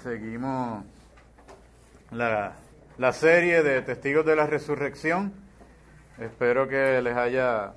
Seguimos la serie de Testigos de la Resurrección. Espero que les haya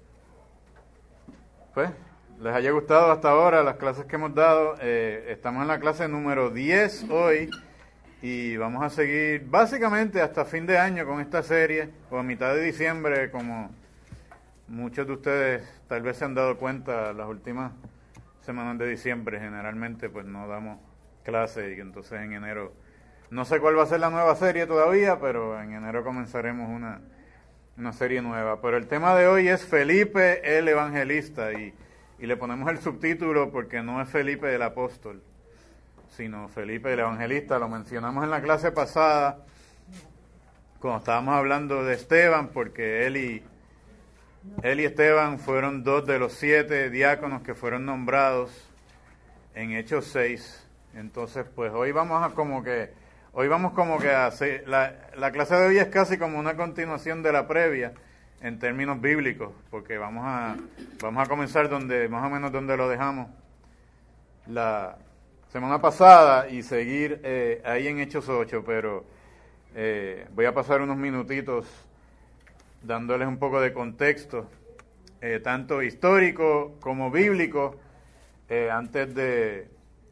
gustado hasta ahora las clases que hemos dado. Estamos en la clase número 10 hoy y vamos a seguir básicamente hasta fin de año con esta serie, o a mitad de diciembre, como muchos de ustedes tal vez se han dado cuenta. Las últimas semanas de diciembre generalmente pues no damos clases, y entonces en enero no sé cuál va a ser la nueva serie todavía, pero en enero comenzaremos una serie nueva. Pero el tema de hoy es Felipe el Evangelista, y le ponemos el subtítulo porque no es Felipe el Apóstol, sino Felipe el Evangelista. Lo mencionamos en la clase pasada cuando estábamos hablando de Esteban, porque él y Esteban fueron dos de los 7 diáconos que fueron nombrados en Hechos 6. Entonces, pues hoy vamos como que a hacer, la clase de hoy es casi como una continuación de la previa en términos bíblicos, porque vamos a comenzar más o menos donde lo dejamos la semana pasada y seguir ahí en Hechos 8, pero voy a pasar unos minutitos dándoles un poco de contexto, tanto histórico como bíblico, antes de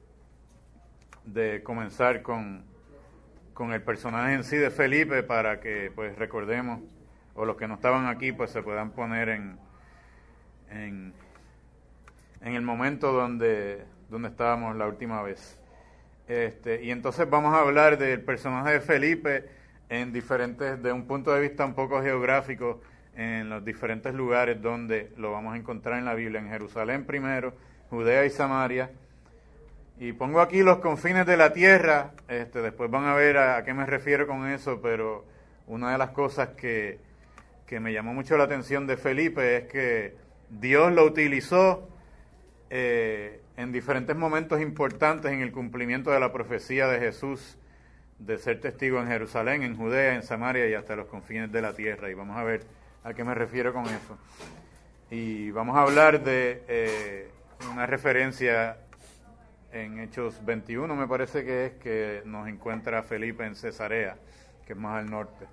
comenzar con el personaje en sí de Felipe, para que pues recordemos, o los que no estaban aquí pues se puedan poner en el momento donde estábamos la última vez. Y entonces vamos a hablar del personaje de Felipe de un punto de vista un poco geográfico, en los diferentes lugares donde lo vamos a encontrar en la Biblia: en Jerusalén primero, Judea y Samaria. Y pongo aquí los confines de la tierra. Después van a ver a qué me refiero con eso, pero una de las cosas que me llamó mucho la atención de Felipe es que Dios lo utilizó en diferentes momentos importantes en el cumplimiento de la profecía de Jesús, de ser testigo en Jerusalén, en Judea, en Samaria y hasta los confines de la tierra. Y vamos a ver a qué me refiero con eso. Y vamos a hablar de una referencia en Hechos 21, me parece que nos encuentra Felipe en Cesarea, que es más al norte.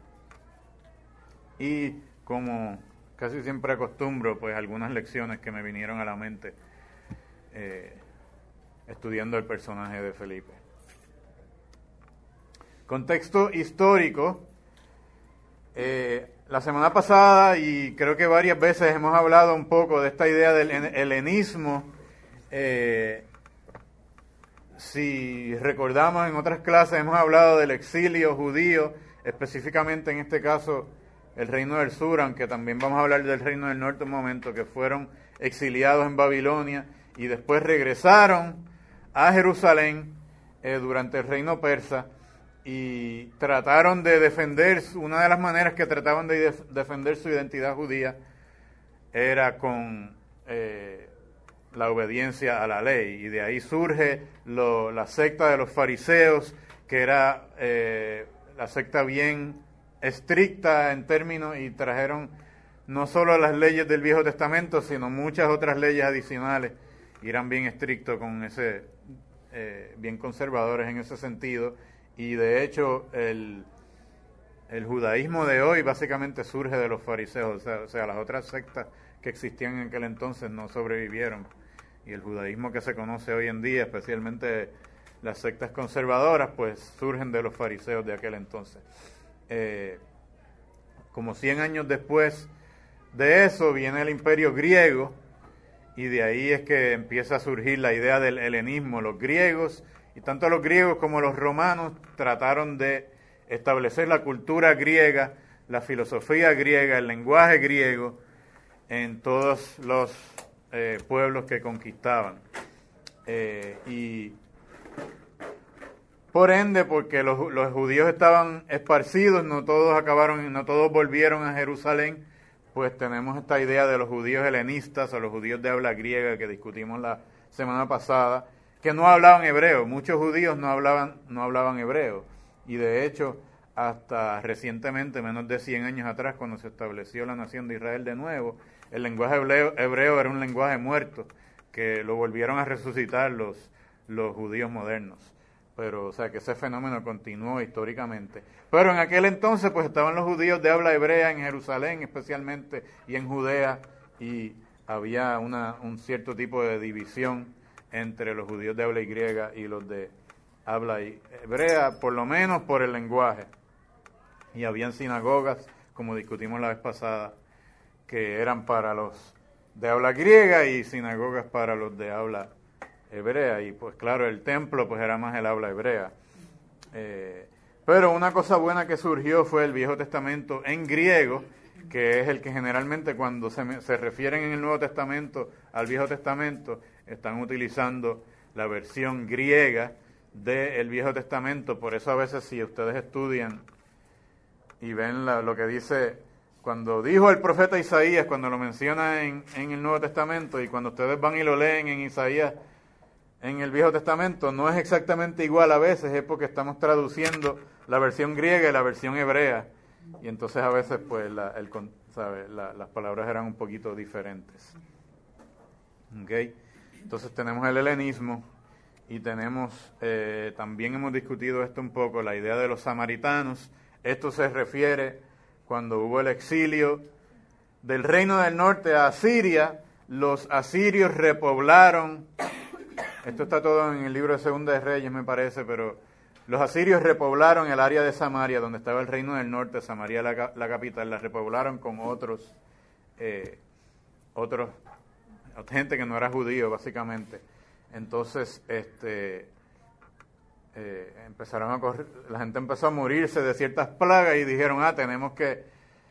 Y como casi siempre acostumbro, pues algunas lecciones que me vinieron a la mente estudiando el personaje de Felipe. Contexto histórico. La semana pasada, y creo que varias veces, hemos hablado un poco de esta idea del helenismo. Si recordamos, en otras clases hemos hablado del exilio judío, específicamente en este caso el reino del sur, aunque también vamos a hablar del reino del norte un momento, que fueron exiliados en Babilonia y después regresaron a Jerusalén durante el reino persa, y trataron de defender, una de las maneras que trataban de defender su identidad judía era con la obediencia a la ley, y de ahí surge la secta de los fariseos, que era la secta bien estricta en términos, y trajeron no solo las leyes del Viejo Testamento, sino muchas otras leyes adicionales, y eran bien estrictos con ese, bien conservadores en ese sentido. Y de hecho el judaísmo de hoy básicamente surge de los fariseos, o sea, las otras sectas que existían en aquel entonces no sobrevivieron, y el judaísmo que se conoce hoy en día, especialmente las sectas conservadoras, pues surgen de los fariseos de aquel entonces. Como 100 años después de eso viene el imperio griego, y de ahí es que empieza a surgir la idea del helenismo. Los griegos, y tanto los griegos como los romanos, trataron de establecer la cultura griega, la filosofía griega, el lenguaje griego en todos los pueblos que conquistaban. Y por ende, porque los judíos estaban esparcidos, no todos volvieron a Jerusalén, pues tenemos esta idea de los judíos helenistas, o los judíos de habla griega, que discutimos la semana pasada, que no hablaban hebreo. Muchos judíos no hablaban hebreo, y de hecho hasta recientemente, menos de 100 años atrás, cuando se estableció la nación de Israel de nuevo, el lenguaje hebreo era un lenguaje muerto, que lo volvieron a resucitar los judíos modernos. pero o sea que ese fenómeno continuó históricamente. Pero en aquel entonces pues estaban los judíos de habla hebrea en Jerusalén especialmente y en Judea, y había un cierto tipo de división entre los judíos de habla griega y los de habla hebrea, por lo menos por el lenguaje. Y habían sinagogas, como discutimos la vez pasada, que eran para los de habla griega y sinagogas para los de habla hebrea, y pues claro, el templo pues era más el habla hebrea. Pero una cosa buena que surgió fue el Viejo Testamento en griego, que es el que generalmente cuando se refieren en el Nuevo Testamento al Viejo Testamento, están utilizando la versión griega del Viejo Testamento. Por eso a veces si ustedes estudian y ven lo que dice, cuando dijo el profeta Isaías, cuando lo menciona en el Nuevo Testamento, y cuando ustedes van y lo leen en Isaías, en el Viejo Testamento, no es exactamente igual a veces, es porque estamos traduciendo la versión griega y la versión hebrea, y entonces a veces pues las palabras eran un poquito diferentes. ¿Okay? Entonces tenemos el helenismo y tenemos, también hemos discutido esto un poco, la idea de los samaritanos. Esto se refiere cuando hubo el exilio del reino del norte a Asiria, los asirios repoblaron. Esto está todo en el libro de Segunda de Reyes, me parece, pero los asirios repoblaron el área de Samaria, donde estaba el reino del norte, Samaria la capital, la repoblaron con otros, gente que no era judío, básicamente. Entonces, empezaron a correr, la gente empezó a morirse de ciertas plagas y dijeron, tenemos que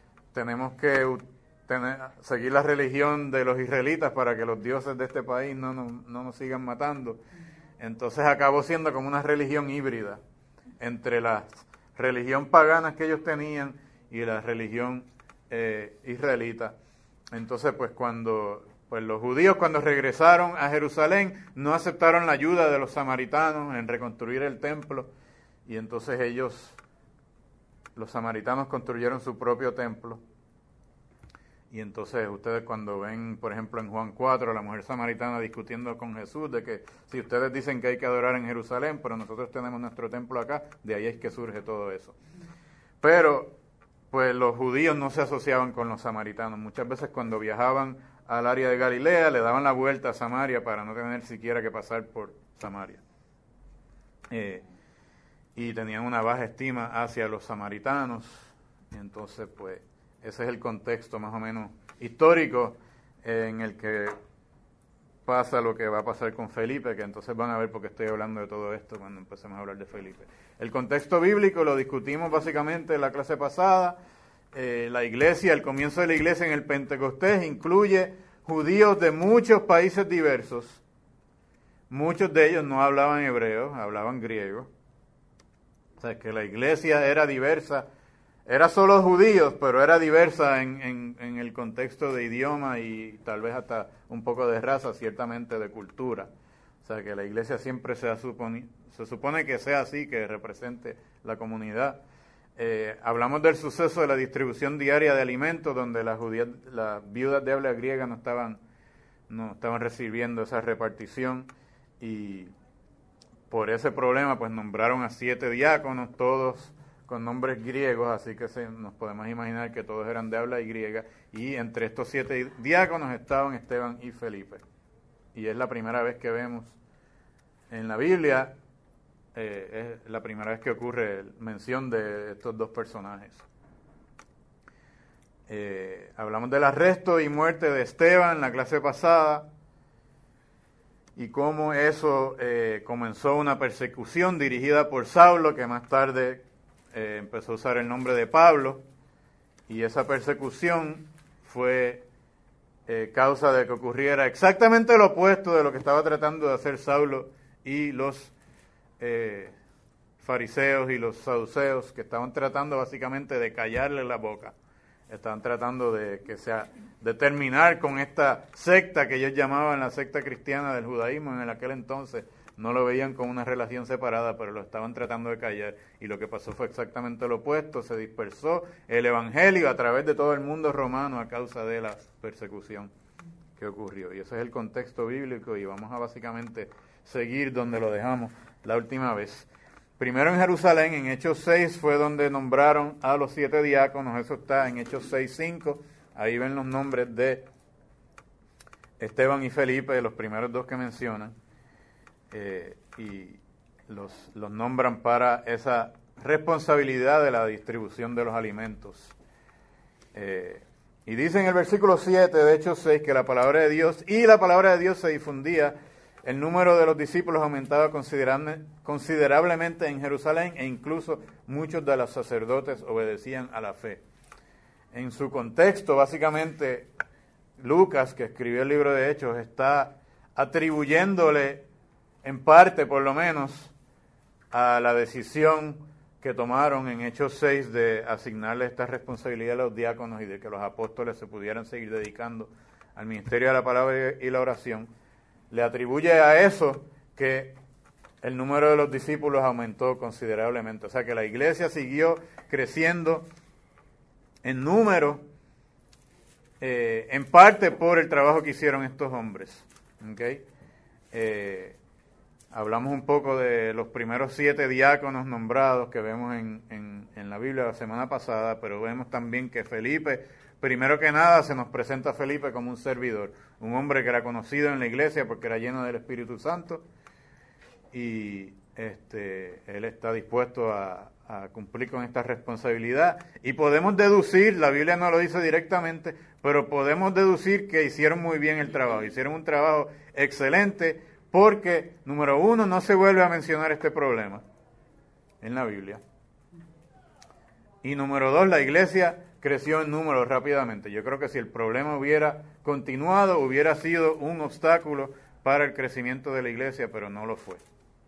seguir la religión de los israelitas para que los dioses de este país no nos sigan matando. Entonces acabó siendo como una religión híbrida entre la religión pagana que ellos tenían y la religión israelita. Entonces pues los judíos cuando regresaron a Jerusalén no aceptaron la ayuda de los samaritanos en reconstruir el templo, y entonces los samaritanos construyeron su propio templo. Y entonces ustedes cuando ven, por ejemplo, en Juan 4, la mujer samaritana discutiendo con Jesús de que si ustedes dicen que hay que adorar en Jerusalén, pero nosotros tenemos nuestro templo acá, de ahí es que surge todo eso. Pero pues los judíos no se asociaban con los samaritanos. Muchas veces cuando viajaban al área de Galilea le daban la vuelta a Samaria para no tener siquiera que pasar por Samaria. Y tenían una baja estima hacia los samaritanos. Y entonces pues ese es el contexto más o menos histórico en el que pasa lo que va a pasar con Felipe, que entonces van a ver por qué estoy hablando de todo esto cuando empecemos a hablar de Felipe. El contexto bíblico lo discutimos básicamente en la clase pasada. La iglesia, el comienzo de la iglesia en el Pentecostés incluye judíos de muchos países diversos. Muchos de ellos no hablaban hebreo, hablaban griego. O sea, que la iglesia era diversa. Era solo judíos, pero era diversa en el contexto de idioma y tal vez hasta un poco de raza, ciertamente de cultura. O sea que la iglesia siempre se supone que sea así, que represente la comunidad. Hablamos del suceso de la distribución diaria de alimentos, donde las viudas de habla griega no estaban recibiendo esa repartición, y por ese problema pues nombraron a 7 diáconos, todos con nombres griegos, así que nos podemos imaginar que todos eran de habla griega, y entre estos 7 diáconos estaban Esteban y Felipe. Y es la primera vez que vemos en la Biblia, es la primera vez que ocurre mención de estos dos personajes. Hablamos del arresto y muerte de Esteban en la clase pasada, y cómo eso comenzó una persecución dirigida por Saulo, que más tarde empezó a usar el nombre de Pablo, y esa persecución fue causa de que ocurriera exactamente lo opuesto de lo que estaba tratando de hacer Saulo y los fariseos y los saduceos, que estaban tratando básicamente de callarle la boca. Estaban tratando de terminar con esta secta que ellos llamaban la secta cristiana del judaísmo en aquel entonces. No lo veían como una relación separada, pero lo estaban tratando de callar. Y lo que pasó fue exactamente lo opuesto. Se dispersó el evangelio a través de todo el mundo romano a causa de la persecución que ocurrió. Y ese es el contexto bíblico, y vamos a básicamente seguir donde lo dejamos la última vez. primero en Jerusalén, en Hechos 6 fue donde nombraron a los 7 diáconos, eso está en Hechos 6:5, ahí ven los nombres de Esteban y Felipe, los primeros dos que mencionan, y los nombran para esa responsabilidad de la distribución de los alimentos. Y dice en el versículo 7 de Hechos 6 que la palabra de Dios se difundía, el número de los discípulos aumentaba considerablemente en Jerusalén e incluso muchos de los sacerdotes obedecían a la fe. En su contexto, básicamente, Lucas, que escribió el libro de Hechos, está atribuyéndole, en parte por lo menos, a la decisión que tomaron en Hechos 6 de asignarle esta responsabilidad a los diáconos y de que los apóstoles se pudieran seguir dedicando al ministerio de la palabra y la oración, le atribuye a eso que el número de los discípulos aumentó considerablemente. O sea que la iglesia siguió creciendo en número, en parte por el trabajo que hicieron estos hombres. ¿Okay? Hablamos un poco de los primeros 7 diáconos nombrados que vemos en la Biblia la semana pasada, pero vemos también que Felipe, primero que nada, se nos presenta a Felipe como un servidor, un hombre que era conocido en la iglesia porque era lleno del Espíritu Santo, y él está dispuesto a cumplir con esta responsabilidad. Y podemos deducir, la Biblia no lo dice directamente, pero podemos deducir que hicieron muy bien el trabajo, hicieron un trabajo excelente, porque, número 1, no se vuelve a mencionar este problema en la Biblia. Y número 2, la iglesia creció en número rápidamente. Yo creo que si el problema hubiera continuado, hubiera sido un obstáculo para el crecimiento de la iglesia, pero no lo fue.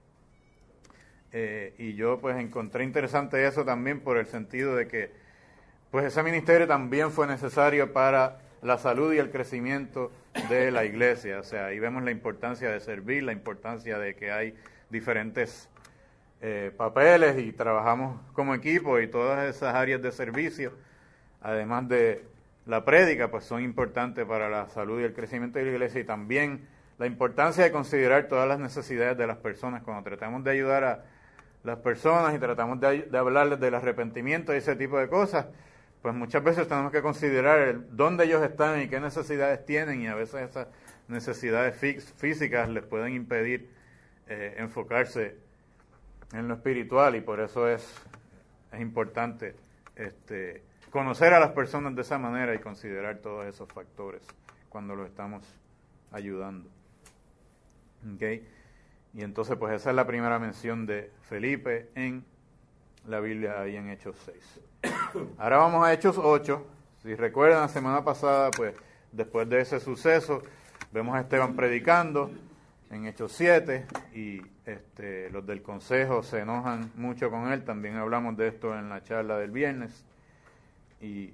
Y yo pues encontré interesante eso también por el sentido de que pues ese ministerio también fue necesario para la salud y el crecimiento de la iglesia. O sea, ahí vemos la importancia de servir, la importancia de que hay diferentes papeles y trabajamos como equipo, y todas esas áreas de servicio, además de la prédica, pues son importantes para la salud y el crecimiento de la iglesia, y también la importancia de considerar todas las necesidades de las personas. Cuando tratamos de ayudar a las personas y tratamos de hablarles del arrepentimiento y ese tipo de cosas, pues muchas veces tenemos que considerar dónde ellos están y qué necesidades tienen, y a veces esas necesidades físicas les pueden impedir enfocarse en lo espiritual, y por eso es importante conocer a las personas de esa manera y considerar todos esos factores cuando los estamos ayudando. ¿Okay? Y entonces pues esa es la primera mención de Felipe en la Biblia, ahí en Hechos 6. Ahora vamos a Hechos 8. Si recuerdan, la semana pasada, pues después de ese suceso, vemos a Esteban predicando en Hechos 7, y los del consejo se enojan mucho con él. También hablamos de esto en la charla del viernes, y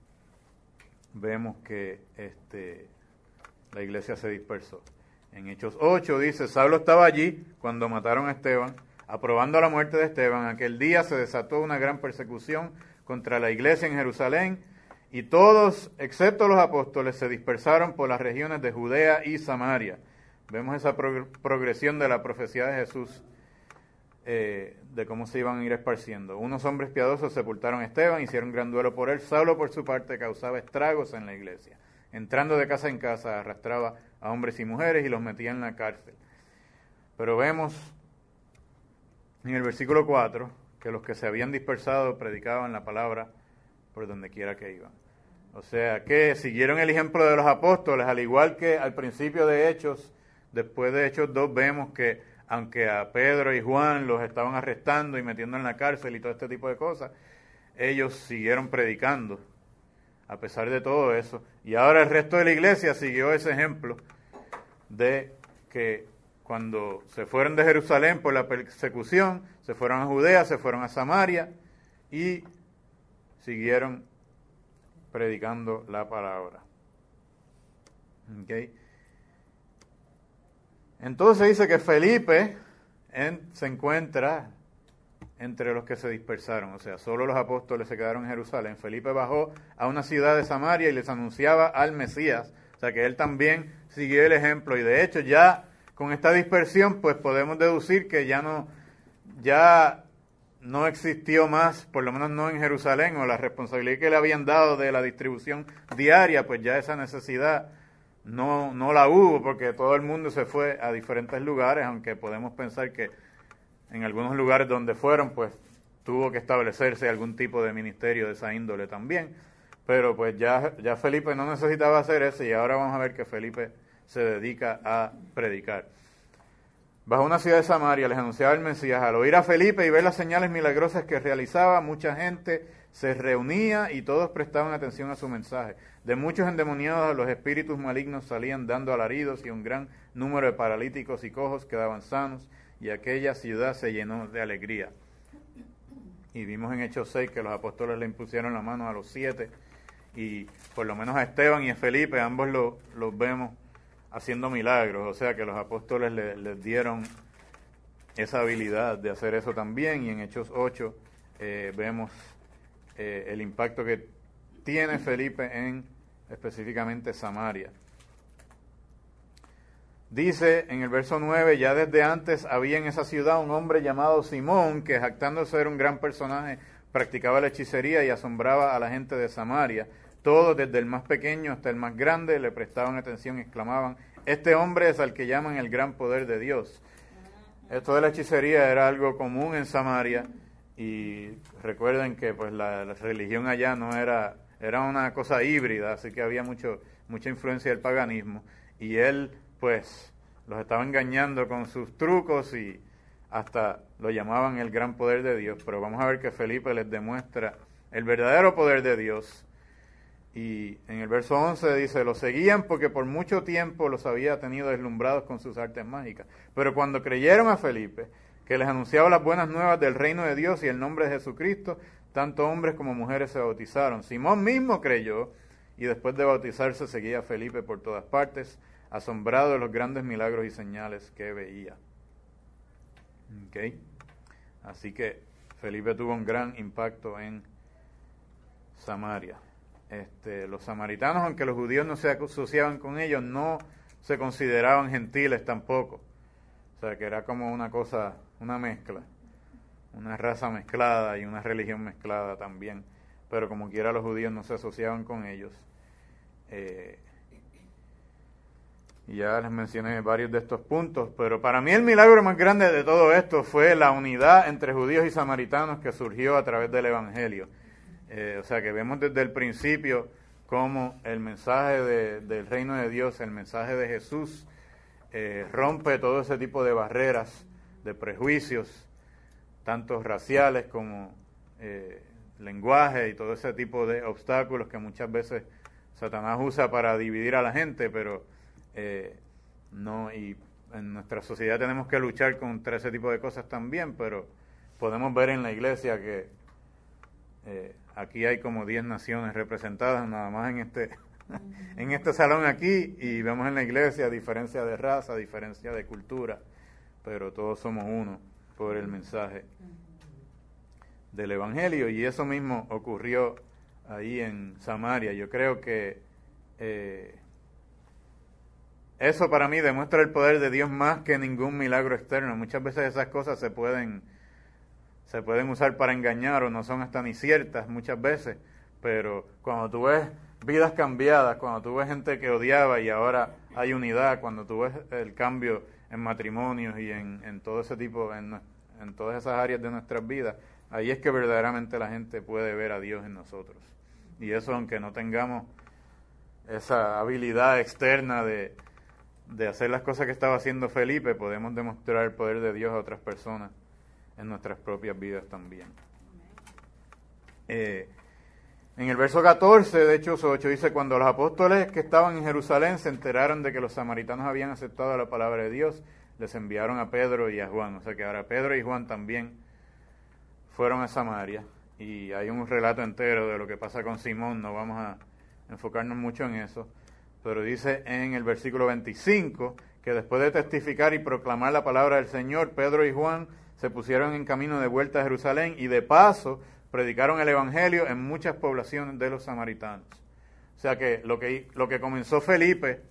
vemos que la iglesia se dispersó. En Hechos 8 dice: Saulo estaba allí cuando mataron a Esteban, aprobando la muerte de Esteban. Aquel día se desató una gran persecución contra la iglesia en Jerusalén, y todos, excepto los apóstoles, se dispersaron por las regiones de Judea y Samaria. Vemos esa progresión de la profecía de Jesús, de cómo se iban a ir esparciendo. Unos hombres piadosos sepultaron a Esteban, hicieron gran duelo por él. Saulo, por su parte, causaba estragos en la iglesia. Entrando de casa en casa, arrastraba a hombres y mujeres y los metía en la cárcel. Pero vemos en el versículo 4 que los que se habían dispersado predicaban la palabra por donde quiera que iban. O sea que siguieron el ejemplo de los apóstoles, al igual que al principio de Hechos. Después de Hechos 2 vemos que aunque a Pedro y Juan los estaban arrestando y metiendo en la cárcel y todo este tipo de cosas, ellos siguieron predicando a pesar de todo eso. Y ahora el resto de la iglesia siguió ese ejemplo de que cuando se fueron de Jerusalén por la persecución, se fueron a Judea, se fueron a Samaria y siguieron predicando la palabra. ¿Okay? Entonces dice que Felipe se encuentra entre los que se dispersaron, o sea, solo los apóstoles se quedaron en Jerusalén. Felipe bajó a una ciudad de Samaria y les anunciaba al Mesías, o sea que él también siguió el ejemplo, y de hecho ya con esta dispersión pues podemos deducir que ya ya no existió más, por lo menos no en Jerusalén, o la responsabilidad que le habían dado de la distribución diaria, pues ya esa necesidad no la hubo, porque todo el mundo se fue a diferentes lugares, aunque podemos pensar que en algunos lugares donde fueron, pues tuvo que establecerse algún tipo de ministerio de esa índole también. Pero pues ya Felipe no necesitaba hacer eso, y ahora vamos a ver que Felipe se dedica a predicar. Bajo una ciudad de Samaria les anunciaba el Mesías. Al oír a Felipe y ver las señales milagrosas que realizaba, mucha gente se reunía y todos prestaban atención a su mensaje. De muchos endemoniados los espíritus malignos salían dando alaridos, y un gran número de paralíticos y cojos quedaban sanos, y aquella ciudad se llenó de alegría. Y vimos en Hechos 6 que los apóstoles le impusieron la mano a los 7, y por lo menos a Esteban y a Felipe, ambos los vemos haciendo milagros, o sea que los apóstoles les dieron esa habilidad de hacer eso también. Y en Hechos 8 vemos el impacto que tiene Felipe en específicamente Samaria. Dice en el verso 9, ya desde antes había en esa ciudad un hombre llamado Simón, que jactando ser un gran personaje, practicaba la hechicería y asombraba a la gente de Samaria. Todos, desde el más pequeño hasta el más grande, le prestaban atención y exclamaban: este hombre es al que llaman el gran poder de Dios. Esto de la hechicería era algo común en Samaria, y recuerden que pues la religión allá no era una cosa híbrida, así que había mucha influencia del paganismo, y él pues los estaba engañando con sus trucos y hasta lo llamaban el gran poder de Dios. Pero vamos a ver que Felipe les demuestra el verdadero poder de Dios. Y en el verso 11 dice: los seguían porque por mucho tiempo los había tenido deslumbrados con sus artes mágicas. Pero cuando creyeron a Felipe, que les anunciaba las buenas nuevas del reino de Dios y el nombre de Jesucristo, tanto hombres como mujeres se bautizaron. Simón mismo creyó, y después de bautizarse seguía a Felipe por todas partes, asombrado de los grandes milagros y señales que veía. Okay. Así que Felipe tuvo un gran impacto en Samaria. Los samaritanos, aunque los judíos no se asociaban con ellos, no se consideraban gentiles tampoco. O sea, que era como una cosa, una mezcla, una raza mezclada y una religión mezclada también. Pero como quiera, los judíos no se asociaban con ellos. Y ya les mencioné varios de estos puntos, pero para mí el milagro más grande de todo esto fue la unidad entre judíos y samaritanos que surgió a través del Evangelio. O sea que vemos desde el principio cómo el mensaje del reino de Dios, el mensaje de Jesús, rompe todo ese tipo de barreras, de prejuicios, tanto raciales como lenguaje y todo ese tipo de obstáculos que muchas veces Satanás usa para dividir a la gente, pero no, y en nuestra sociedad tenemos que luchar contra ese tipo de cosas también, pero podemos ver en la iglesia que aquí hay como 10 naciones representadas nada más en este salón aquí, y vemos en la iglesia diferencia de raza, diferencia de cultura, pero todos somos uno por el mensaje del Evangelio. Y eso mismo ocurrió ahí en Samaria. Yo creo que eso para mí demuestra el poder de Dios más que ningún milagro externo. Muchas veces esas cosas se pueden usar para engañar, o no son hasta ni ciertas muchas veces, pero cuando tú ves vidas cambiadas, cuando tú ves gente que odiaba y ahora hay unidad, cuando tú ves el cambio en matrimonios y en todo ese tipo, en todas esas áreas de nuestras vidas, ahí es que verdaderamente la gente puede ver a Dios en nosotros. Y eso, aunque no tengamos esa habilidad externa de hacer las cosas que estaba haciendo Felipe, podemos demostrar el poder de Dios a otras personas en nuestras propias vidas también. En el verso 14 de Hechos 8 dice: cuando los apóstoles que estaban en Jerusalén se enteraron de que los samaritanos habían aceptado la palabra de Dios, les enviaron a Pedro y a Juan. O sea que ahora Pedro y Juan también fueron a Samaria, y hay un relato entero de lo que pasa con Simón. No vamos a enfocarnos mucho en eso, pero dice en el versículo 25 que después de testificar y proclamar la palabra del Señor, Pedro y Juan se pusieron en camino de vuelta a Jerusalén, y de paso predicaron el Evangelio en muchas poblaciones de los samaritanos. O sea que lo que comenzó Felipe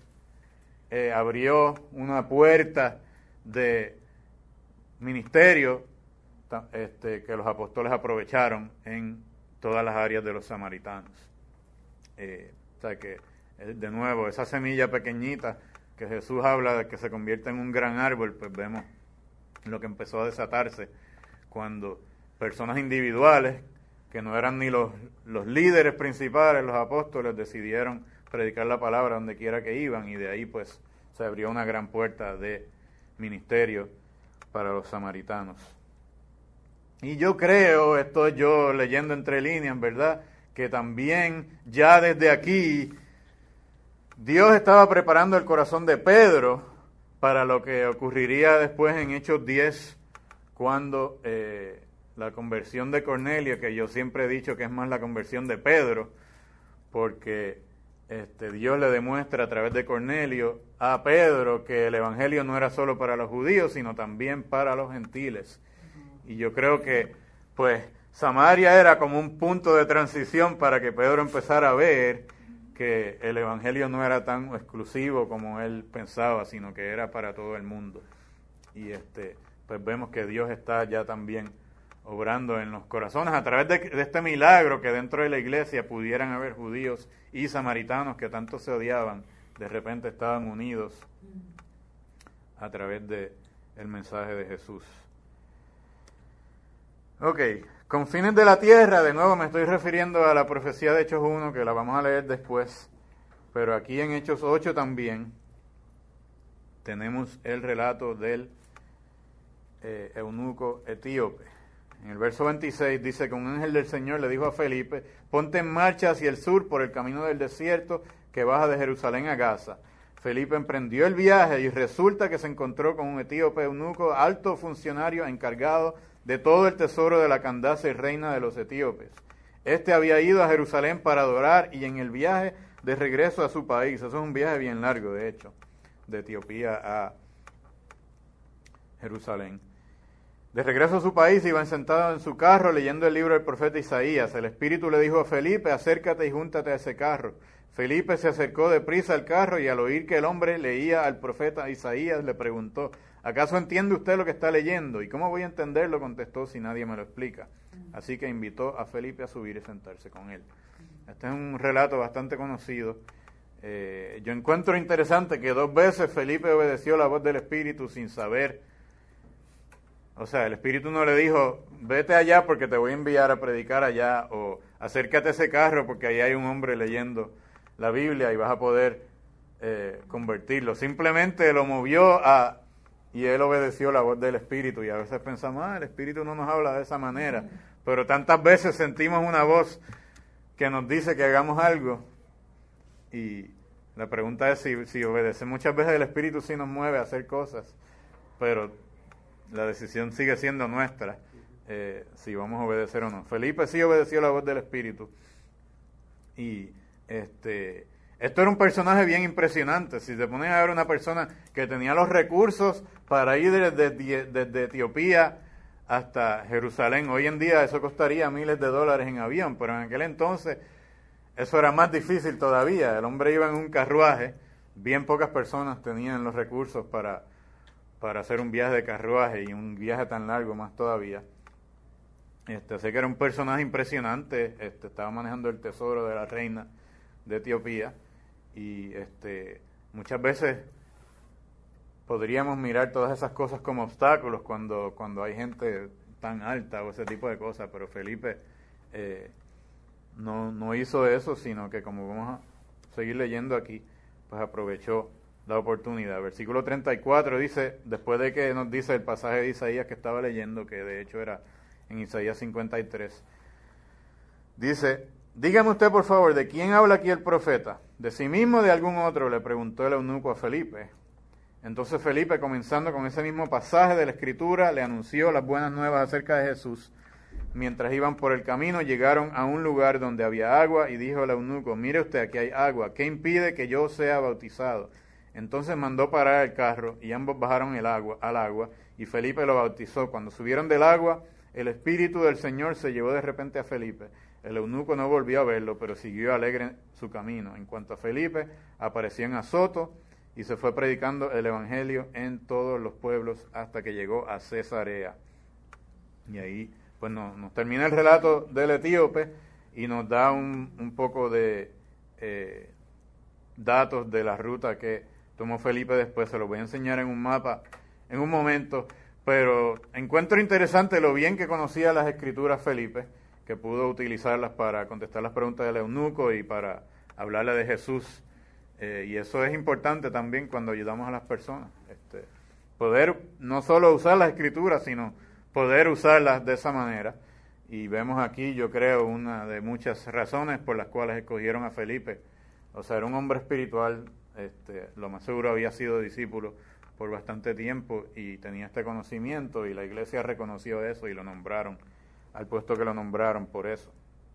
abrió una puerta de ministerio que los apóstoles aprovecharon en todas las áreas de los samaritanos. O sea que, de nuevo, esa semilla pequeñita que Jesús habla de que se convierte en un gran árbol, pues vemos lo que empezó a desatarse cuando personas individuales, que no eran ni los líderes principales, los apóstoles, decidieron predicar la palabra donde quiera que iban, y de ahí pues se abrió una gran puerta de ministerio para los samaritanos. Y yo creo, estoy yo leyendo entre líneas, ¿verdad?, que también ya desde aquí Dios estaba preparando el corazón de Pedro para lo que ocurriría después en Hechos 10, cuando la conversión de Cornelio, que yo siempre he dicho que es más la conversión de Pedro, porque Dios le demuestra a través de Cornelio a Pedro que el evangelio no era solo para los judíos, sino también para los gentiles. Y yo creo que, pues, Samaria era como un punto de transición para que Pedro empezara a ver que el evangelio no era tan exclusivo como él pensaba, sino que era para todo el mundo. Y pues vemos que Dios está ya también obrando en los corazones a través de este milagro, que dentro de la iglesia pudieran haber judíos y samaritanos que tanto se odiaban, de repente estaban unidos a través de el mensaje de Jesús. Ok, con fines de la tierra, de nuevo me estoy refiriendo a la profecía de Hechos 1, que la vamos a leer después, pero aquí en Hechos 8 también tenemos el relato del eunuco etíope. En el verso 26 dice que un ángel del Señor le dijo a Felipe: ponte en marcha hacia el sur por el camino del desierto que baja de Jerusalén a Gaza. Felipe emprendió el viaje y resulta que se encontró con un etíope eunuco, alto funcionario encargado de todo el tesoro de la Candace y reina de los etíopes. Este había ido a Jerusalén para adorar, y en el viaje de regreso a su país, eso es un viaje bien largo de hecho, de Etiopía a Jerusalén. De regreso a su país iban sentado en su carro leyendo el libro del profeta Isaías. El Espíritu le dijo a Felipe: acércate y júntate a ese carro. Felipe se acercó deprisa al carro y al oír que el hombre leía al profeta Isaías le preguntó: ¿acaso entiende usted lo que está leyendo? ¿Y cómo voy a entenderlo?, contestó, si nadie me lo explica. Así que invitó a Felipe a subir y sentarse con él. Este es un relato bastante conocido. Yo encuentro interesante que 2 veces Felipe obedeció la voz del Espíritu sin saber. O sea, el Espíritu no le dijo: vete allá porque te voy a enviar a predicar allá, o acércate a ese carro porque ahí hay un hombre leyendo la Biblia y vas a poder convertirlo. Simplemente lo movió y él obedeció la voz del Espíritu. Y a veces pensamos: el Espíritu no nos habla de esa manera, pero tantas veces sentimos una voz que nos dice que hagamos algo, y la pregunta es si obedecemos. Muchas veces el Espíritu sí nos mueve a hacer cosas, pero la decisión sigue siendo nuestra, si vamos a obedecer o no. Felipe sí obedeció la voz del Espíritu. Y esto era un personaje bien impresionante. Si te ponen a ver, una persona que tenía los recursos para ir desde Etiopía hasta Jerusalén. Hoy en día eso costaría miles de dólares en avión, pero en aquel entonces eso era más difícil todavía. El hombre iba en un carruaje, bien pocas personas tenían los recursos para hacer un viaje de carruaje, y un viaje tan largo más todavía. Así que era un personaje impresionante. Estaba manejando el tesoro de la reina de Etiopía, y muchas veces podríamos mirar todas esas cosas como obstáculos cuando hay gente tan alta o ese tipo de cosas, pero Felipe no hizo eso, sino que, como vamos a seguir leyendo aquí, pues aprovechó la oportunidad. Versículo 34 dice, después de que nos dice el pasaje de Isaías que estaba leyendo, que de hecho era en Isaías 53, dice: dígame usted, por favor, ¿de quién habla aquí el profeta? ¿De sí mismo o de algún otro?, le preguntó el eunuco a Felipe. Entonces Felipe, comenzando con ese mismo pasaje de la Escritura, le anunció las buenas nuevas acerca de Jesús. Mientras iban por el camino, llegaron a un lugar donde había agua, y dijo el eunuco: mire usted, aquí hay agua, ¿qué impide que yo sea bautizado? Entonces mandó parar el carro, y ambos bajaron al agua, y Felipe lo bautizó. Cuando subieron del agua, el Espíritu del Señor se llevó de repente a Felipe. El eunuco no volvió a verlo, pero siguió alegre su camino. En cuanto a Felipe, apareció en Azoto, y se fue predicando el Evangelio en todos los pueblos hasta que llegó a Cesarea. Y ahí pues nos termina el relato del etíope y nos da un poco de datos de la ruta que tomó Felipe después. Se los voy a enseñar en un mapa en un momento, pero encuentro interesante lo bien que conocía las escrituras Felipe, que pudo utilizarlas para contestar las preguntas del eunuco y para hablarle de Jesús. Y eso es importante también cuando ayudamos a las personas. Poder no solo usar las escrituras, sino poder usarlas de esa manera. Y vemos aquí, yo creo, una de muchas razones por las cuales escogieron a Felipe. O sea, era un hombre espiritual, lo más seguro había sido discípulo por bastante tiempo y tenía este conocimiento, y la iglesia reconoció eso y lo nombraron al puesto que lo nombraron por eso.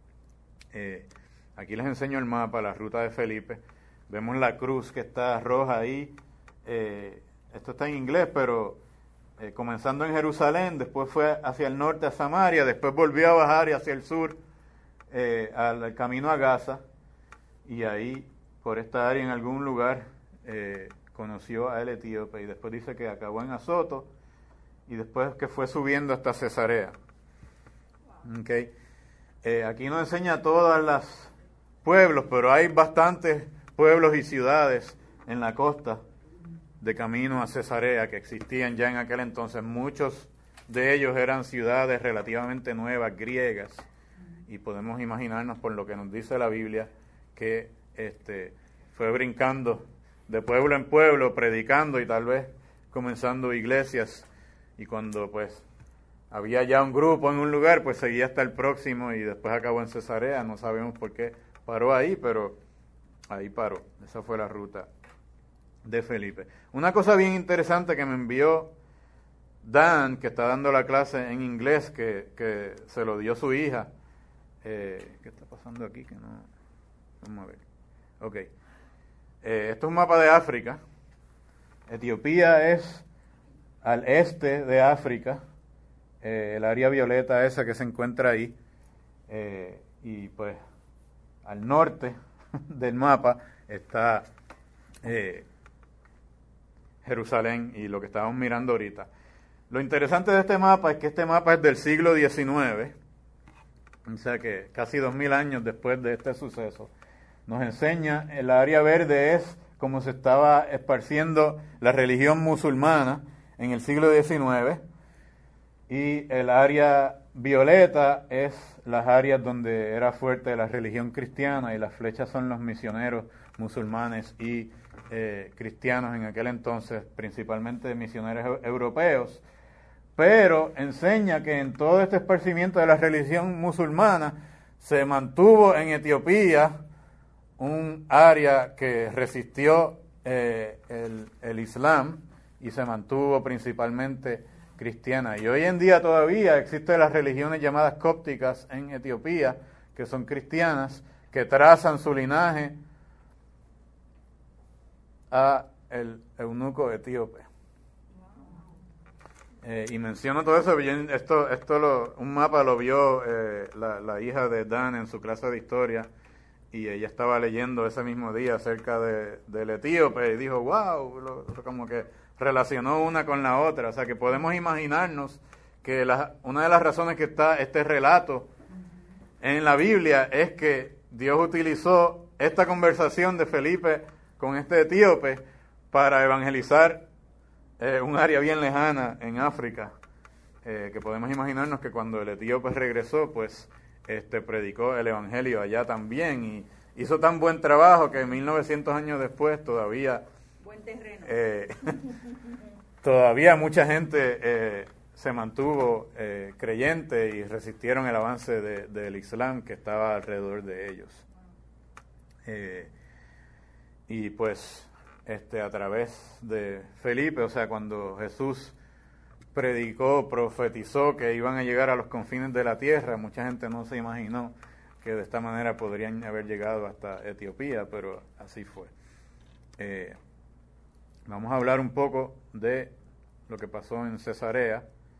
Aquí les enseño el mapa, la ruta de Felipe. Vemos la cruz que está roja ahí. Esto está en inglés, pero comenzando en Jerusalén, después fue hacia el norte a Samaria, después volvió a bajar y hacia el sur, al camino a Gaza, y ahí, por esta área en algún lugar, conoció a el etíope, y después dice que acabó en Azoto, y después que fue subiendo hasta Cesarea. Okay. Aquí nos enseña todas las pueblos, pero hay bastantes pueblos y ciudades en la costa de camino a Cesarea que existían ya en aquel entonces. Muchos de ellos eran ciudades relativamente nuevas, griegas, y podemos imaginarnos por lo que nos dice la Biblia que fue brincando de pueblo en pueblo, predicando y tal vez comenzando iglesias, y cuando pues había ya un grupo en un lugar, pues seguía hasta el próximo y después acabó en Cesarea. No sabemos por qué paró ahí, pero ahí paró. Esa fue la ruta de Felipe. Una cosa bien interesante que me envió Dan, que está dando la clase en inglés, que se lo dio su hija. ¿Qué está pasando aquí? Que no. Vamos a ver. Ok. Esto es un mapa de África. Etiopía es al este de África, el área violeta esa que se encuentra ahí, y pues al norte del mapa está Jerusalén y lo que estábamos mirando ahorita. Lo interesante de este mapa es que este mapa es del siglo XIX, o sea que casi 2000 años después de este suceso. Nos enseña, el área verde es como se estaba esparciendo la religión musulmana en el siglo XIX, y el área violeta es las áreas donde era fuerte la religión cristiana, y las flechas son los misioneros musulmanes y cristianos en aquel entonces, principalmente misioneros europeos. Pero enseña que en todo este esparcimiento de la religión musulmana se mantuvo en Etiopía un área que resistió el Islam y se mantuvo principalmente cristiana. Y hoy en día todavía existen las religiones llamadas cópticas en Etiopía, que son cristianas, que trazan su linaje a el eunuco etíope. Y menciono todo eso, un mapa lo vio la hija de Dan en su clase de historia, y ella estaba leyendo ese mismo día acerca del etíope y dijo, wow, como que relacionó una con la otra. O sea que podemos imaginarnos que una de las razones que está este relato en la Biblia es que Dios utilizó esta conversación de Felipe con este etíope para evangelizar un área bien lejana en África, que podemos imaginarnos que cuando el etíope regresó, pues predicó el evangelio allá también, y hizo tan buen trabajo que 1900 años después todavía buen terreno. Todavía mucha gente se mantuvo creyente y resistieron el avance del Islam que estaba alrededor de ellos. Y pues a través de Felipe, o sea, cuando Jesús predicó, profetizó que iban a llegar a los confines de la tierra, mucha gente no se imaginó que de esta manera podrían haber llegado hasta Etiopía, pero así fue. Vamos a hablar un poco de lo que pasó en Cesarea.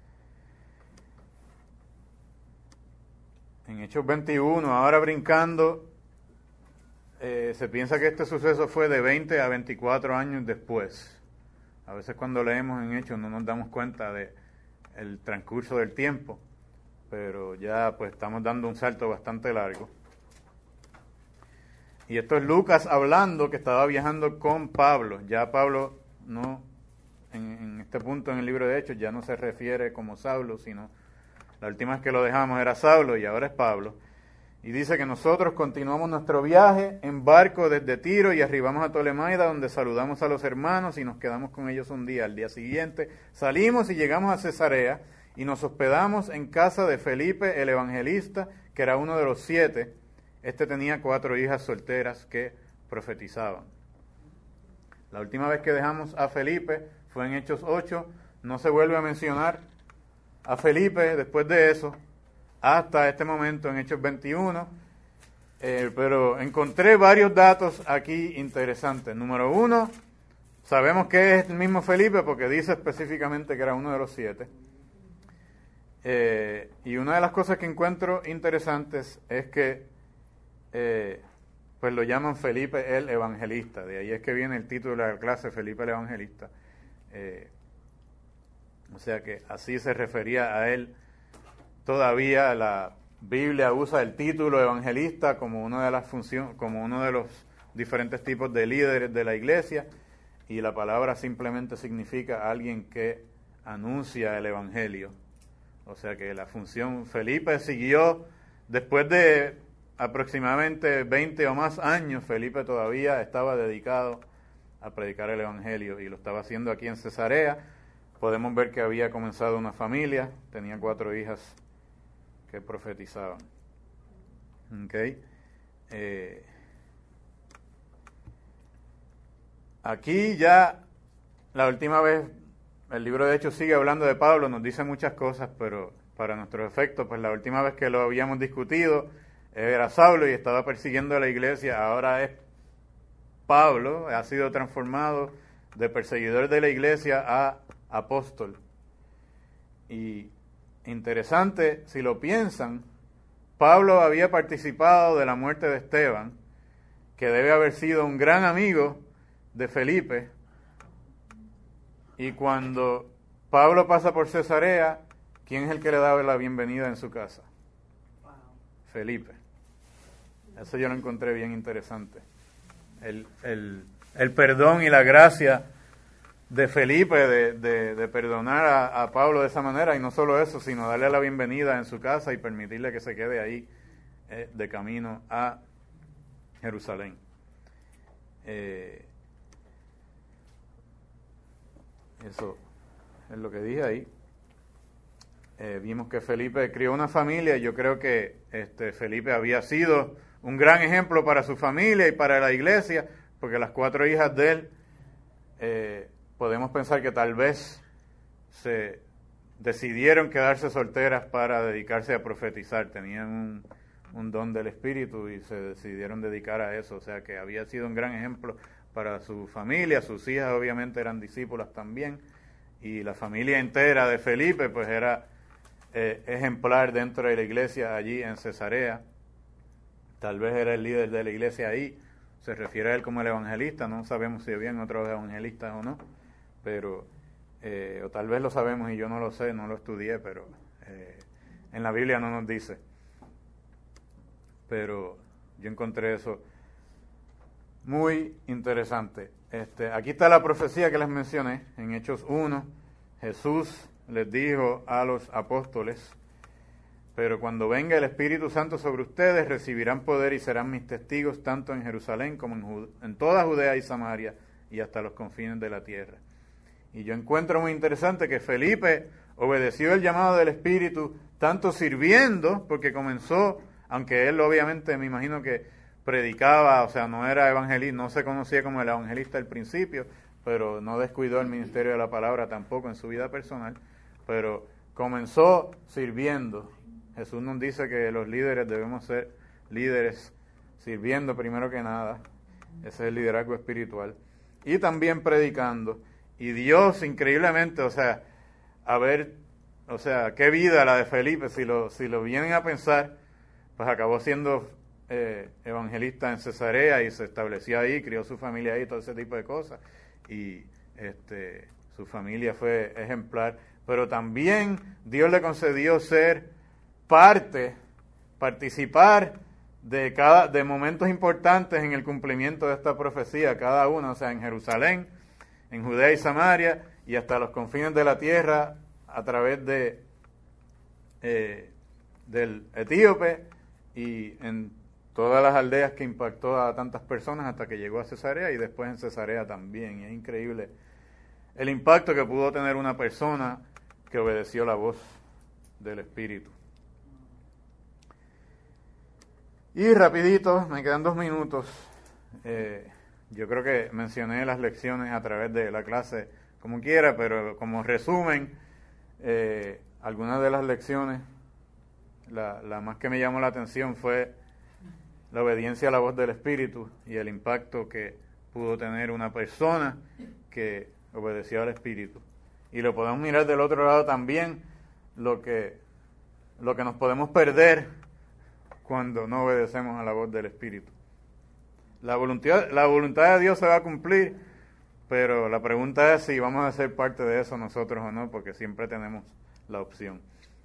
En Hechos 21, ahora brincando, se piensa que este suceso fue de 20 a 24 años después. A veces cuando leemos en Hechos no nos damos cuenta de el transcurso del tiempo. pero ya pues estamos dando un salto bastante largo. Y esto es Lucas hablando, que estaba viajando con Pablo. Ya Pablo no, en este punto en el libro de Hechos ya no se refiere como Saulo, sino la última vez que lo dejamos era Saulo y ahora es Pablo. Y dice que nosotros continuamos nuestro viaje en barco desde Tiro y arribamos a Tolemaida, donde saludamos a los hermanos y nos quedamos con ellos un día. Al día siguiente salimos y llegamos a Cesarea y nos hospedamos en casa de Felipe el evangelista, que era uno de los 7. Este tenía 4 hijas solteras que profetizaban. La última vez que dejamos a Felipe fue en Hechos 8. No se vuelve a mencionar a Felipe después de eso, hasta este momento en Hechos 21, pero encontré varios datos aquí interesantes. Número 1, sabemos que es el mismo Felipe porque dice específicamente que era uno de los 7. Y una de las cosas que encuentro interesantes es que pues lo llaman Felipe el Evangelista. De ahí es que viene el título de la clase, Felipe el Evangelista. O sea que así se refería a él. Todavía la Biblia usa el título evangelista como una de las funciones, como uno de los diferentes tipos de líderes de la iglesia, y la palabra simplemente significa alguien que anuncia el evangelio. O sea que la función, Felipe siguió después de aproximadamente 20 o más años. Felipe todavía estaba dedicado a predicar el evangelio y lo estaba haciendo aquí en Cesarea. Podemos ver que había comenzado una familia, tenía 4 hijas que profetizaban. Okay. Aquí ya la última vez el libro de Hechos sigue hablando de Pablo, nos dice muchas cosas, pero para nuestros efectos, pues la última vez que lo habíamos discutido era Saulo y estaba persiguiendo a la iglesia. Ahora es Pablo, ha sido transformado de perseguidor de la iglesia a apóstol. Y interesante, si lo piensan, Pablo había participado de la muerte de Esteban, que debe haber sido un gran amigo de Felipe, y cuando Pablo pasa por Cesarea, ¿quién es el que le da la bienvenida en su casa? Wow. Felipe. Eso yo lo encontré bien interesante. El perdón y la gracia de Felipe de perdonar a Pablo de esa manera, y no solo eso, sino darle la bienvenida en su casa y permitirle que se quede ahí de camino a Jerusalén. Eso es lo que dije ahí. Vimos que Felipe crió una familia, y yo creo que Felipe había sido un gran ejemplo para su familia y para la iglesia, porque las 4 hijas de él, podemos pensar que tal vez se decidieron quedarse solteras para dedicarse a profetizar. Tenían un don del Espíritu y se decidieron dedicar a eso. O sea que había sido un gran ejemplo para su familia. Sus hijas obviamente eran discípulas también. Y la familia entera de Felipe pues era ejemplar dentro de la iglesia allí en Cesarea. Tal vez era el líder de la iglesia ahí. Se refiere a él como el evangelista. No sabemos si habían otros evangelistas o no. Pero, o tal vez lo sabemos y yo no lo sé, no lo estudié, pero en la Biblia no nos dice. Pero yo encontré eso muy interesante. Aquí está la profecía que les mencioné, en Hechos 1. Jesús les dijo a los apóstoles: pero cuando venga el Espíritu Santo sobre ustedes, recibirán poder y serán mis testigos tanto en Jerusalén como en toda Judea y Samaria y hasta los confines de la tierra. Y yo encuentro muy interesante que Felipe obedeció el llamado del Espíritu, tanto sirviendo, porque comenzó, aunque él obviamente me imagino que predicaba, o sea, no era evangelista, no se conocía como el evangelista al principio, pero no descuidó el ministerio de la palabra tampoco en su vida personal, pero comenzó sirviendo. Jesús nos dice que los líderes debemos ser líderes sirviendo primero que nada. Ese es el liderazgo espiritual. Y también predicando. Y Dios, increíblemente, o sea, qué vida la de Felipe, si lo vienen a pensar, pues acabó siendo evangelista en Cesarea y se estableció ahí, crió su familia ahí, todo ese tipo de cosas. Y su familia fue ejemplar. Pero también Dios le concedió ser participar de momentos importantes en el cumplimiento de esta profecía, cada uno, o sea, en Jerusalén, en Judea y Samaria, y hasta los confines de la tierra, a través del etíope, y en todas las aldeas que impactó a tantas personas hasta que llegó a Cesarea, y después en Cesarea también. Y es increíble el impacto que pudo tener una persona que obedeció la voz del Espíritu. Y rapidito, me quedan 2 minutos. Yo creo que mencioné las lecciones a través de la clase como quiera, pero como resumen, algunas de las lecciones, la más que me llamó la atención fue la obediencia a la voz del Espíritu y el impacto que pudo tener una persona que obedeció al Espíritu. Y lo podemos mirar del otro lado también, lo que nos podemos perder cuando no obedecemos a la voz del Espíritu. La voluntad de Dios se va a cumplir, pero la pregunta es si vamos a ser parte de eso nosotros o no, porque siempre tenemos la opción.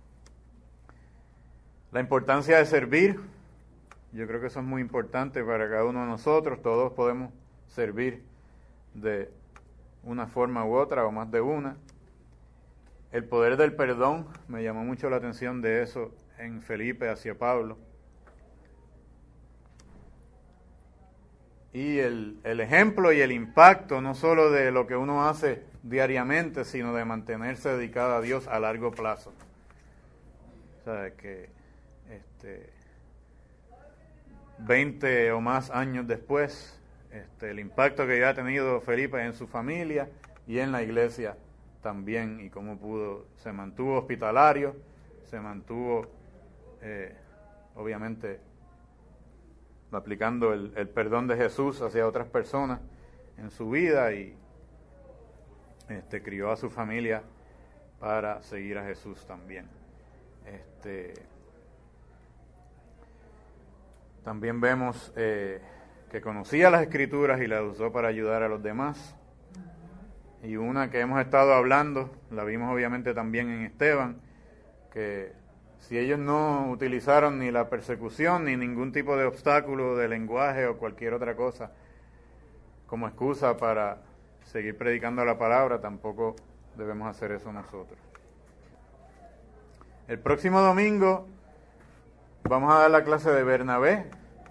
La importancia de servir, yo creo que eso es muy importante para cada uno de nosotros. Todos podemos servir de una forma u otra, o más de una. El poder del perdón, me llamó mucho la atención de eso en Felipe hacia Pablo. Y el ejemplo y el impacto, no solo de lo que uno hace diariamente, sino de mantenerse dedicado a Dios a largo plazo. O sea, que 20 o más años después, el impacto que ya ha tenido Felipe en su familia y en la iglesia también, y cómo se mantuvo hospitalario, se mantuvo, obviamente, aplicando el perdón de Jesús hacia otras personas en su vida, y crió a su familia para seguir a Jesús también. También vemos que conocía las Escrituras y las usó para ayudar a los demás. Y una que hemos estado hablando, la vimos obviamente también en Esteban, que si ellos no utilizaron ni la persecución ni ningún tipo de obstáculo de lenguaje o cualquier otra cosa como excusa para seguir predicando la palabra, tampoco debemos hacer eso nosotros. El próximo domingo vamos a dar la clase de Bernabé.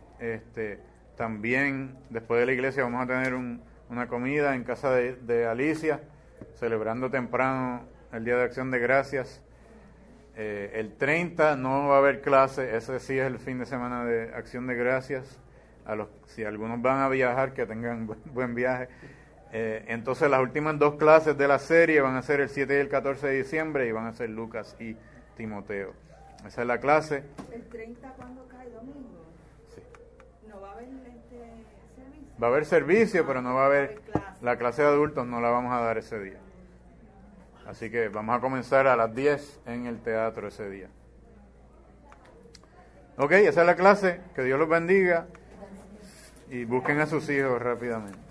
También después de la iglesia vamos a tener una comida en casa de Alicia, celebrando temprano el Día de Acción de Gracias. El 30 no va a haber clase, ese sí es el fin de semana de Acción de Gracias. Si algunos van a viajar, que tengan buen viaje. Entonces las últimas 2 clases de la serie van a ser el 7 y el 14 de diciembre, y van a ser Lucas y Timoteo. Esa es la clase. ¿El 30 cuándo cae? ¿Domingo? Sí. ¿No va a haber servicio? Va a haber servicio, pero no va a haber clase. La clase de adultos, no la vamos a dar ese día. Así que vamos a comenzar a las 10 en el teatro ese día. Ok, esa es la clase. Que Dios los bendiga. Y busquen a sus hijos rápidamente.